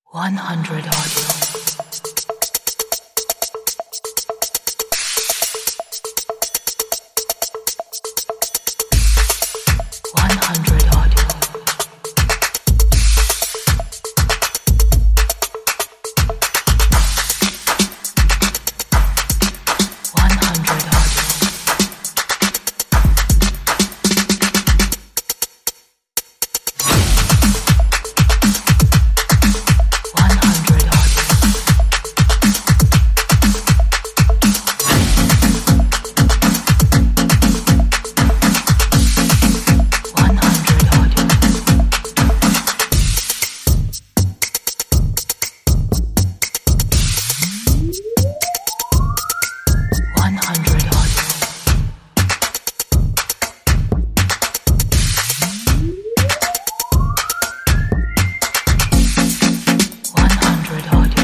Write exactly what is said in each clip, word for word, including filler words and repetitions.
one hundred audio. one hundred audio. one hundred audio. one hundred audio. one hundred audio. one hundred audio. one hundred audio.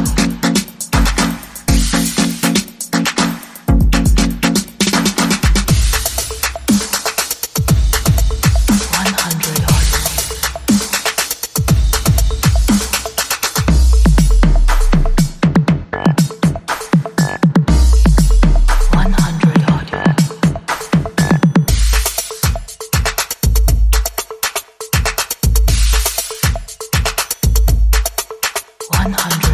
one hundred audio. one hundred audio. one hundred